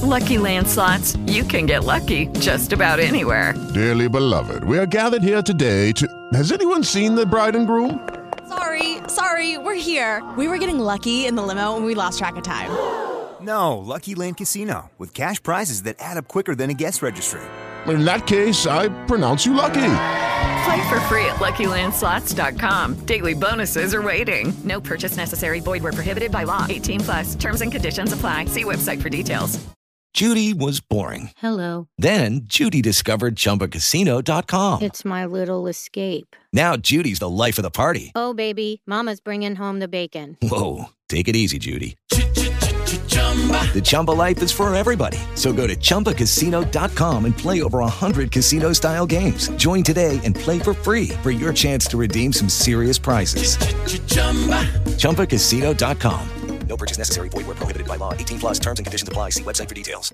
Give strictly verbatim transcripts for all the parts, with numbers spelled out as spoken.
Lucky Land Slots, you can get lucky just about anywhere. Dearly beloved, we are gathered here today to... Has anyone seen the bride and groom? Sorry, sorry, we're here. We were getting lucky in the limo and we lost track of time. No, Lucky Land Casino, with cash prizes that add up quicker than a guest registry. In that case, I pronounce you lucky. Play for free at Lucky Land Slots dot com. Daily bonuses are waiting. No purchase necessary. Void where prohibited by law. eighteen plus. Terms and conditions apply. See website for details. Judy was boring. Hello. Then Judy discovered Chumba Casino dot com. It's my little escape. Now Judy's the life of the party. Oh, baby, mama's bringing home the bacon. Whoa, take it easy, Judy. The Chumba life is for everybody. So go to Chumba Casino dot com and play over one hundred casino-style games. Join today and play for free for your chance to redeem some serious prizes. Chumba Casino dot com. No purchase necessary. Void where prohibited by law. eighteen plus terms and conditions apply. See website for details.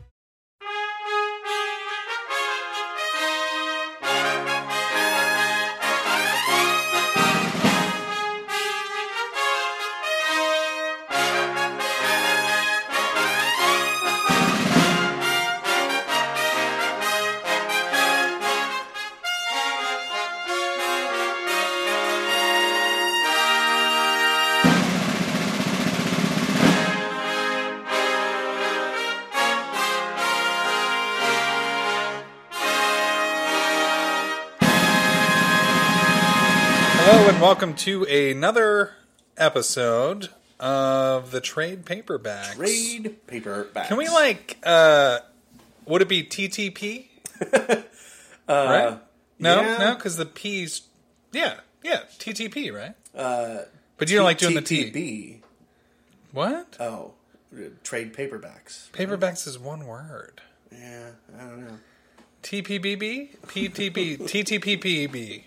Hello and welcome to another episode of the Trade Paperbacks. Trade Paperbacks. Can we like, uh, would it be T T P? uh, right? No, yeah. no, because the P's, yeah, yeah, T T P, right? Uh, but you don't like doing the T. T T B. What? Oh, Trade Paperbacks. Paperbacks is one word. Yeah, I don't know. T P B B? P T P, T T P P B.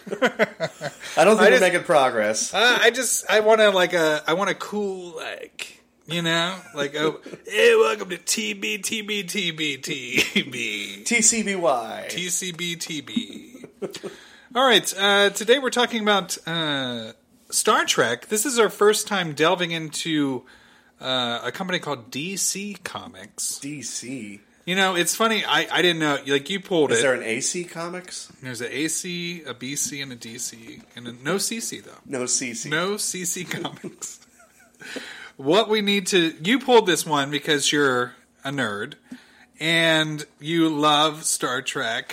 I don't think I we're just, making progress. Uh, I just, I want to like a, I want a cool, like, you know, like, oh, hey, welcome to T B T B T B T B. T C B Y. T C B T B. All right, uh, today we're talking about uh, Star Trek. This is our first time delving into uh, a company called D C Comics. D C? You know, it's funny. I, I didn't know. Like, you pulled Is it. Is there an A C Comics? There's an A C, a B C, and a D C. And a, no C C, though. No C C. No C C Comics. What we need to... You pulled this one because you're a nerd. And you love Star Trek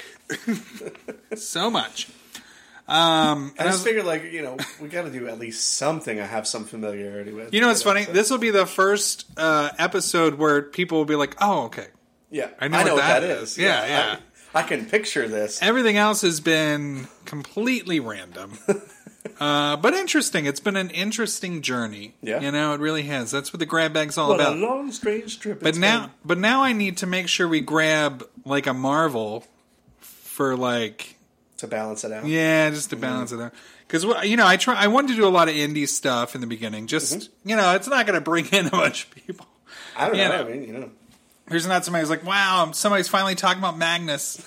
so much. Um, I just I was, figured, like, you know, we got to do at least something I have some familiarity with. You know what's funny? So. This will be the first uh, episode where people will be like, oh, okay. Yeah, I know, I know what, what that, that is. is. Yeah, yeah. yeah. I, I can picture this. Everything else has been completely random. uh, but interesting. It's been an interesting journey. Yeah. You know, it really has. That's what the grab bag's all what about. a long, strange trip. But now, been. but now I need to make sure we grab, like, a Marvel for, like... To balance it out? Yeah, just to balance mm-hmm. it out. Because, you know, I try. I wanted to do a lot of indie stuff in the beginning. Just, mm-hmm. you know, it's not going to bring in a bunch of people. I don't you know. know. I mean, you know. Here's not somebody who's like, wow, somebody's finally talking about Magnus.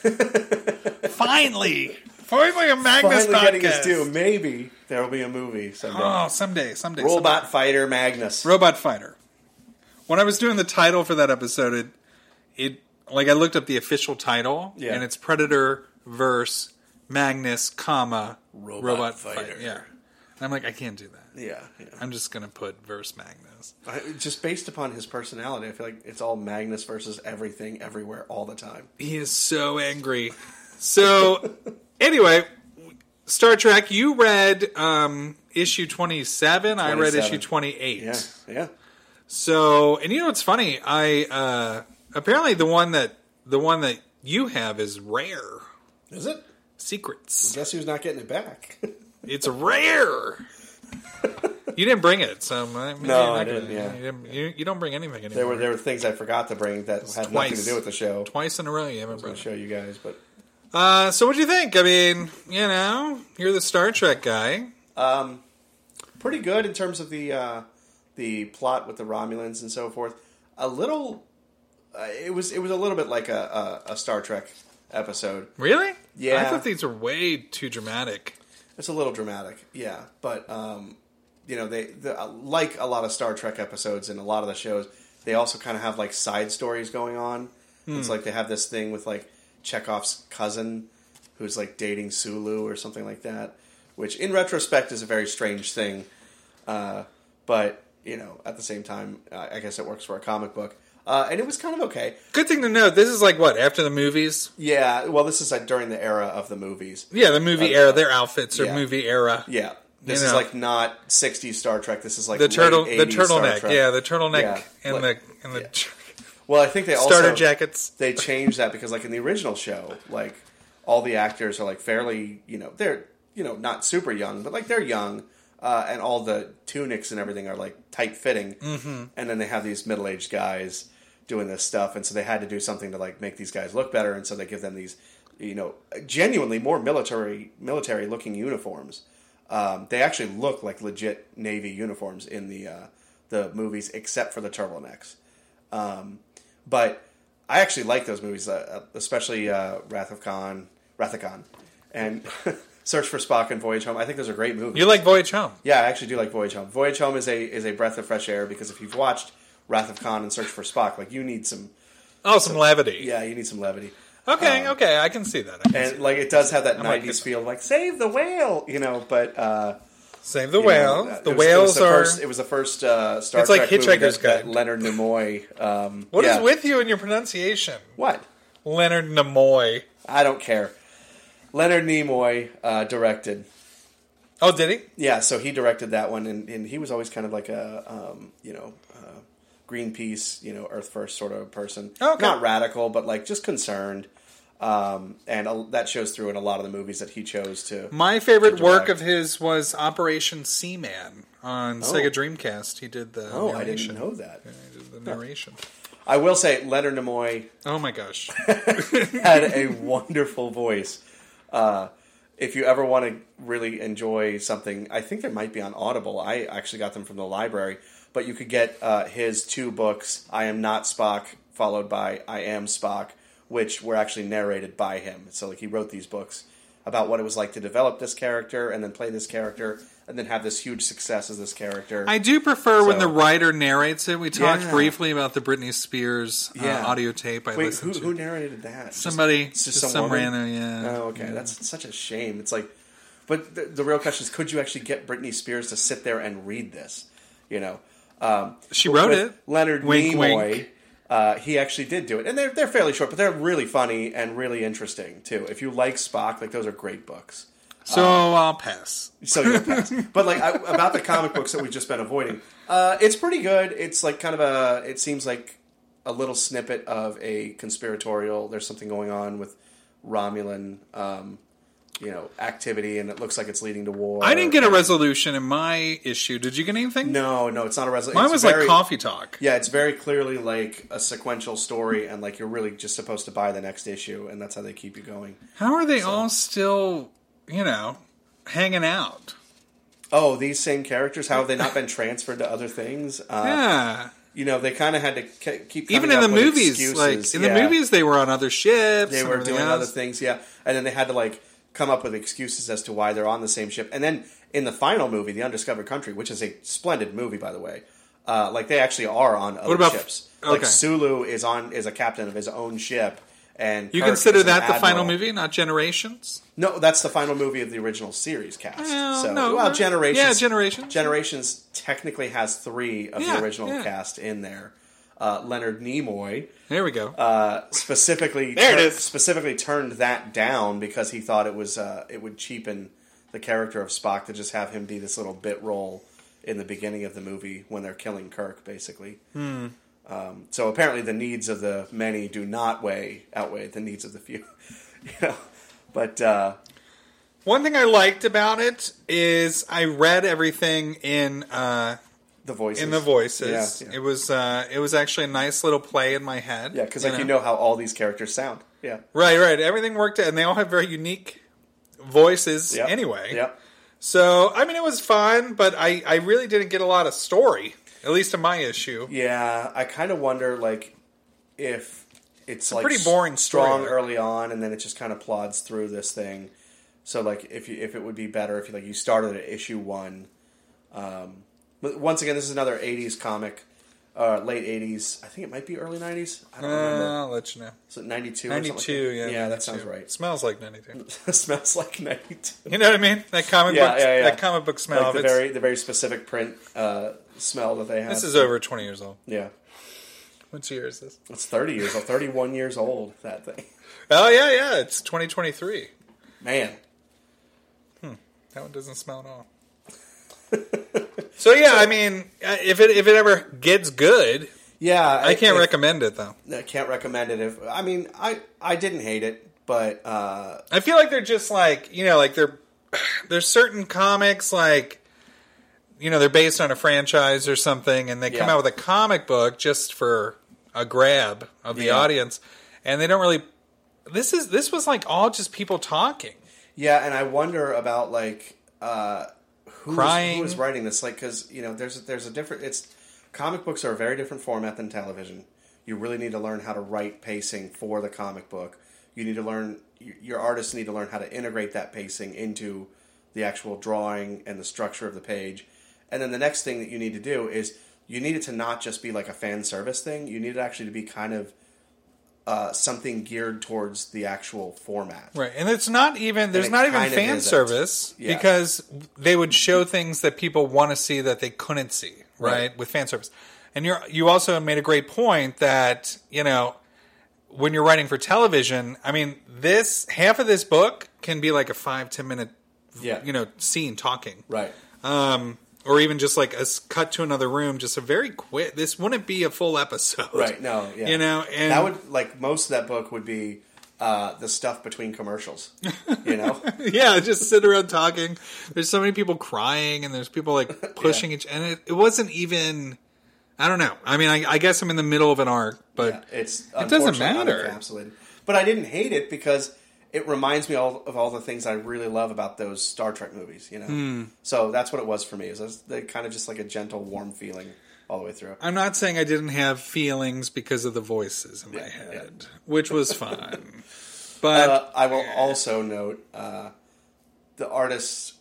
finally. Finally a Magnus finally podcast. Getting his due. Maybe there will be a movie someday. Oh, someday, someday. Robot someday. Fighter Magnus. Robot Fighter. When I was doing the title for that episode, it, it like I looked up the official title, yeah. and it's Predator versus Magnus, comma, Robot, Robot Fighter. Fighter. Yeah. And I'm like, I can't do that. Yeah, yeah. I'm just going to put verse Magnus. I, just based upon his personality, I feel like it's all Magnus versus everything, everywhere, all the time. He is so angry. So, anyway, Star Trek, you read um, issue twenty-seven. twenty-seven. I read issue twenty-eight. Yeah, yeah. So, and you know what's funny? I uh, apparently the one that the one that you have is rare. Is it? Secrets. Well, guess who's not getting it back? It's rare. You didn't bring it, so maybe no, I gonna, didn't. Yeah, you, didn't, you, you don't bring anything anymore. There were there were things I forgot to bring that it's had twice, nothing to do with the show. Twice in a row, you haven't brought. I was going to show you guys, but uh, so what do you think? I mean, you know, you're the Star Trek guy. Um, pretty good in terms of the uh, the plot with the Romulans and so forth. A little, uh, it was it was a little bit like a, a, a Star Trek episode. Really? Yeah. I thought these were way too dramatic. It's a little dramatic, yeah. But, um, you know, they the, like a lot of Star Trek episodes and a lot of the shows, they also kind of have like side stories going on. Hmm. It's like they have this thing with like Chekhov's cousin who's like dating Sulu or something like that, which in retrospect is a very strange thing. Uh, but, you know, at the same time, uh, I guess it works for a comic book. Uh, and it was kind of okay. Good thing to note, this is like, what, after the movies? Yeah, well, this is like during the era of the movies. Yeah, the movie uh, era. Their outfits are yeah. movie era. Yeah. This You is know. like not sixties Star Trek. This is like the turtle, late the eighties Star turtleneck. Trek. Yeah, the turtleneck Yeah. and Like- the and the yeah. Well, I think they also starter jackets. They changed that because, like in the original show, like all the actors are like fairly, you know, they're you know not super young, but like they're young, uh, and all the tunics and everything are like tight fitting, mm-hmm. and then they have these middle aged guys doing this stuff, and so they had to do something to like make these guys look better, and so they give them these, you know, genuinely more military military looking uniforms. Um, they actually look like legit Navy uniforms in the uh, the movies, except for the turtlenecks. Um, but I actually like those movies, uh, especially uh, Wrath of Khan, Wrath of Khan, and Search for Spock and Voyage Home. I think those are great movies. You like Voyage Home? Yeah, I actually do like Voyage Home. Voyage Home is a is a breath of fresh air because if you've watched Wrath of Khan and Search for Spock, like you need some Oh, some, some levity. Yeah, you need some levity. Okay, um, okay, I can see that. I can and see like that. it does have that I nineties like feel, like save the whale, you know. But uh, save the you whale. know, the it was, whales it was the are. First, it was the first uh, Star It's Trek like movie Hitchhiker's that, that Guide. Leonard Nimoy. Um, What yeah. is with you and your pronunciation? What? Leonard Nimoy. I don't care. Leonard Nimoy uh, directed. Oh, did he? Yeah, so he directed that one, and, and he was always kind of like a, um, you know, uh, Greenpeace, you know, Earth First sort of person. Okay. Not radical, but like just concerned. Um, and uh, that shows through in a lot of the movies that he chose to. My favorite to work direct. of his was Operation Seaman on Oh. Sega Dreamcast. He did the Oh, I narration. didn't know that. Yeah, he did the narration. I will say, Leonard Nimoy Oh my gosh. had a wonderful voice. Uh, if you ever want to really enjoy something, I think there might be on Audible. I actually got them from the library. But you could get uh, his two books, I Am Not Spock, followed by I Am Spock, which were actually narrated by him. So like he wrote these books about what it was like to develop this character and then play this character and then have this huge success as this character. I do prefer when So- the writer narrates it. We talked Yeah. briefly about the Britney Spears uh, Yeah. audio tape I Wait, listened who, to. who narrated that? Somebody, Just, just, some, some woman? random, yeah. Oh, okay. Yeah. That's such a shame. It's like, but the, the real question is, could you actually get Britney Spears to sit there and read this? You know, um, She wrote with it. Leonard Wink, Nimoy. wink. Uh, he actually did do it, and they're they're fairly short, but they're really funny and really interesting too. If you like Spock, like those are great books. So Um, I'll pass. So you'll pass. But like I, about the comic books that we've just been avoiding, uh, it's pretty good. It's like kind of a. It seems like a little snippet of a conspiratorial. There's something going on with Romulan, um, you know, activity, and it looks like it's leading to war. I didn't get a resolution in my issue. Did you get anything? No, no, it's not a resolution. Mine was like coffee talk. Yeah, it's very clearly like a sequential story, and like you're really just supposed to buy the next issue, and that's how they keep you going. How are they all still, you know, hanging out? Oh, these same characters? How have they not been transferred to other things? Uh, Yeah. You know, they kind of had to ke- keep Even coming in the up with movies, excuses. like in Yeah. the movies, they were on other ships. They and were everything doing else. other things, yeah. And then they had to like come up with excuses as to why they're on the same ship. And then in the final movie, The Undiscovered Country, which is a splendid movie, by the way, uh, like they actually are on other What about- ships. okay. Like Sulu is on is a captain of his own ship, and You Kirk consider is an that the final admiral. movie, not Generations? No, that's the final movie of the original series cast. Well, so, no, well, uh, Generations. yeah, Generations. Generations technically has three of Yeah, the original yeah. cast in there. Uh, Leonard Nimoy There we go. uh, specifically There it tur- is. specifically turned that down because he thought it was uh, it would cheapen the character of Spock to just have him be this little bit role in the beginning of the movie when they're killing Kirk, basically. Hmm. Um, so apparently, the needs of the many do not weigh outweigh the needs of the few. you know, but uh, One thing I liked about it is I read everything in uh, the voices in the voices. Yeah, yeah. It was uh, it was actually a nice little play in my head. Yeah, because like you know how all these characters sound. Yeah, Right, right. Everything worked out, and they all have very unique voices Yep. anyway. Yep. So, I mean, it was fun, but I, I really didn't get a lot of story, at least in my issue. Yeah, I kind of wonder like if it's, a like pretty boring strong story. early on, and then it just kind of plods through this thing. So like if you if it would be better if you like you started at issue one. Um, but once again, this is another eighties comic. uh, late eighties. I think it might be early nineties. I don't uh, remember. I'll let you know. Is it ninety-two? ninety-two, or something like that? yeah. Yeah, ninety-two. that sounds right. It smells like ninety-two. It smells like ninety-two. You know what I mean? That comic Yeah, book, yeah, yeah. that comic book smell. Like the It's- very, the very specific print uh, smell that they have. This is over twenty years old. Yeah. What year is this? It's thirty years old, thirty-one years old, that thing. Oh, yeah, yeah. It's twenty twenty-three. Man. Hmm. That one doesn't smell at all. So, yeah, I mean, if it if it ever gets good, yeah, I can't if, recommend it, though. I can't recommend it. If I mean, I, I didn't hate it, but... Uh, I feel like they're just like, you know, like they're... There's certain comics, like, you know, they're based on a franchise or something, and they come Yeah. out with a comic book just for a grab of the Yeah. audience, and they don't really... This is this was like all just people talking. Yeah, and I wonder about, like... Uh, Who Crying. Was, who was writing this? Like, because you know, there's there's a different. It's comic books are a very different format than television. You really need to learn how to write pacing for the comic book. You need to learn. Your artists need to learn how to integrate that pacing into the actual drawing and the structure of the page. And then the next thing that you need to do is you need it to not just be like a fan service thing. You need it actually to be kind of uh, something geared towards the actual format. Right, and it's not even there's it not even kind of fan isn't. service Yeah. because they would show things that people want to see that they couldn't see, right? Right. With fan service. And you you also made a great point that, you know, when you're writing for television, I mean, this half of this book can be like a five, ten minute Yeah. you know, scene talking. Right. Um or even just like a s- cut to another room, just a very quick. This wouldn't be a full episode, Right. No. Yeah. You know, and that would like most of that book would be uh, the stuff between commercials. You know. yeah, just sit around talking. There's so many people crying, and there's people like pushing Yeah. each. And it, it wasn't even. I don't know. I mean, I, I guess I'm in the middle of an arc, but Yeah, it's it doesn't unfortunately matter. unencapsulated. But I didn't hate it because it reminds me all, of all the things I really love about those Star Trek movies. You know, Hmm. so that's what it was for me. It was they kind of just like a gentle, warm feeling all the way through. I'm not saying I didn't have feelings because of the voices in my Yeah, head, which was fun. But Uh, I will also note uh, the artists.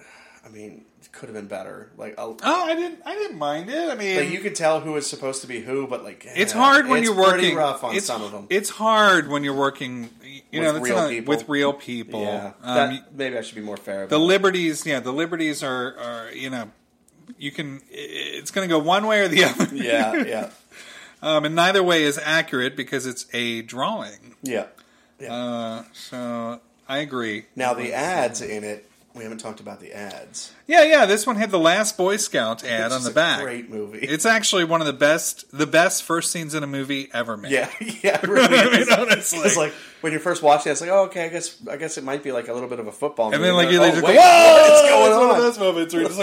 I mean, could have been better. Like, a, oh, I didn't. I didn't mind it. I mean, like you could tell who was supposed to be who, but like it's eh, hard when it's you're working. Pretty rough on it's, some of them. It's hard when you're working. You With know, that's real not- people. with real people. Yeah, Um, that, maybe I should be more fair. About the it. liberties, yeah, the liberties are, are you know, you can. It's going to go one way or the other. Yeah, yeah, um, and neither way is accurate because it's a drawing. yeah. yeah. Uh, so I agree. Now the ads in it, we haven't talked about the ads. Yeah, yeah. This one had the Last Boy Scout ad Which on is the a back. Great movie. It's actually one of the best, the best first scenes in a movie ever made. yeah, yeah. It really I mean, is. honestly. It's like when you're first watching it, it's like, oh, okay, I guess I guess it might be like a little bit of a football movie. And then like you're you like, just oh, go, wait, whoa! what's going It's on? one of those moments where you're just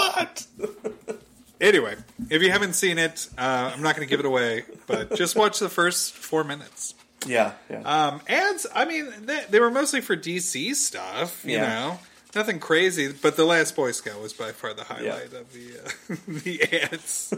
like, what? Anyway, if you haven't seen it, uh, I'm not going to give it away, but just watch the first four minutes. Yeah, yeah. Um, ads, I mean, they, they were mostly for D C stuff, you Yeah. know, nothing crazy. But The Last Boy Scout was by far the highlight Yeah. of the uh, the ads.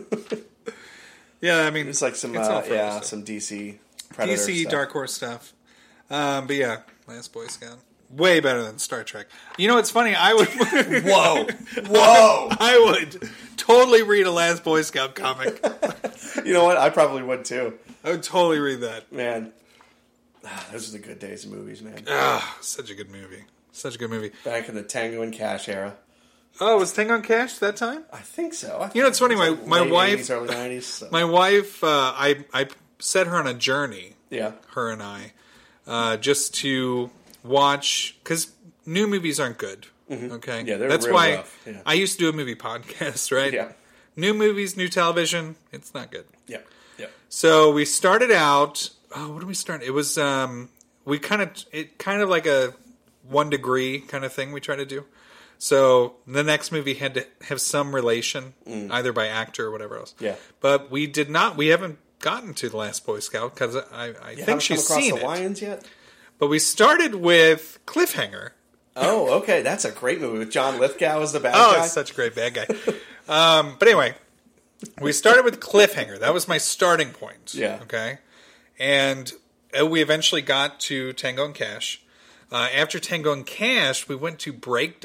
yeah, I mean, It's like some it's all uh, for yeah, stuff. some D C D Predator C stuff. Dark Horse stuff. Um, but yeah, Last Boy Scout, way better than Star Trek. You know, what's funny? I would, Whoa, whoa! I would totally read a Last Boy Scout comic. You know what? I probably would too. I would totally read that. Man, ah, those are the good days of movies, man. Ah, such a good movie. Such a good movie. Back in the Tango and Cash era. Oh, was Tango and Cash that time? I think so. I think You know, it's funny. My like my late wife, eighties, early nineties. So. my wife, uh, I I set her on a journey. yeah, Her and I, uh, just to watch because new movies aren't good. Okay, Yeah, they're that's real why rough. Yeah. I used to do a movie podcast. Right? Yeah. New movies, new television. It's not good. yeah, yeah. So we started out. Oh, what did we start? It was um, we kind of it kind of like a one degree kind of thing we try to do. So the next movie had to have some relation, either by actor or whatever else. Yeah. But we did not. We haven't gotten to The Last Boy Scout because I, I You think haven't she's come across seen the it. Lions yet? But we started with Cliffhanger. Oh, okay. That's a great movie with John Lithgow as the bad Oh, guy. it's such a great bad guy. um, but anyway, we started with Cliffhanger. That was my starting point. Yeah. Okay. And uh, we eventually got to Tango and Cash. Uh, after Tango and Cash, we went to Breakdown.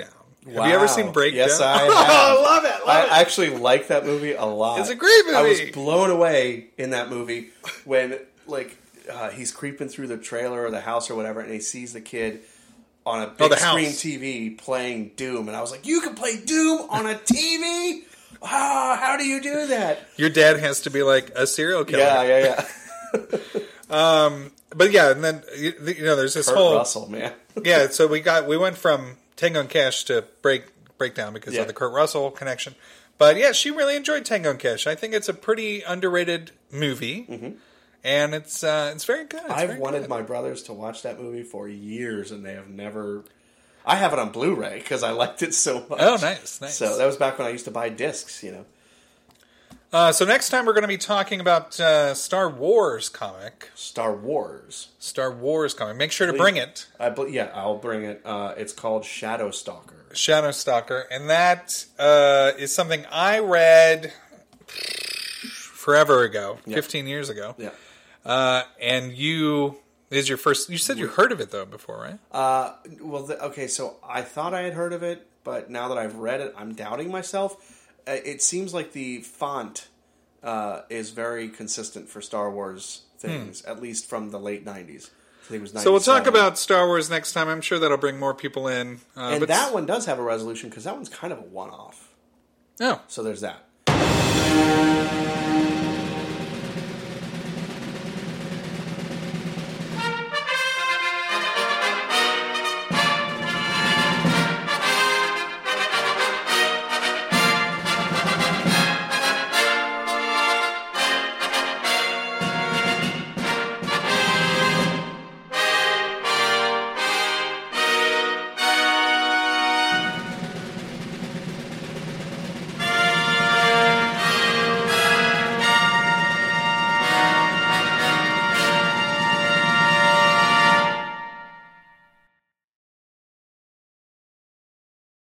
Wow. Have you ever seen Breakdown? Yes, I have. Oh, I love it. Love I it. actually like that movie a lot. It's a great movie. I was blown away in that movie when, like, uh, he's creeping through the trailer or the house or whatever, and he sees the kid on a big oh, screen house. T V playing Doom, and I was like, "You can play Doom on a T V? Ah, how do you do that?" Your dad has to be like a serial killer. Yeah, yeah, yeah. um, but yeah, and then you know, there's this Kurt whole Russell, man. yeah, so we got we went from Tango and Cash to Break Breakdown because yeah. of the Kurt Russell connection. But yeah, she really enjoyed Tango and Cash. I think it's a pretty underrated movie, mm-hmm. and it's uh, it's very good. It's I've very wanted good. my brothers to watch that movie for years, and they have never. I have it on Blu-ray because I liked it so much. Oh, nice, nice. So that was back when I used to buy discs, you know. Uh, so next time we're going to be talking about uh, Star Wars comic. Star Wars. Star Wars comic. Make sure to bring it. I, yeah, I'll bring it. Uh, it's called Shadow Stalker. Shadow Stalker. And that uh, is something I read forever ago, yeah. fifteen years ago. Yeah. Uh, and you... is your first... You said you heard of it, though, before, right? Uh, well, the, okay, so I thought I had heard of it, but now that I've read it, I'm doubting myself. It seems like the font uh, is very consistent for Star Wars things, hmm. at least from the late nineties. I think it was ninety-seven. So we'll talk about Star Wars next time. I'm sure that'll bring more people in. Uh, and but that one does have a resolution, because that one's kind of a one-off. Oh. So there's that.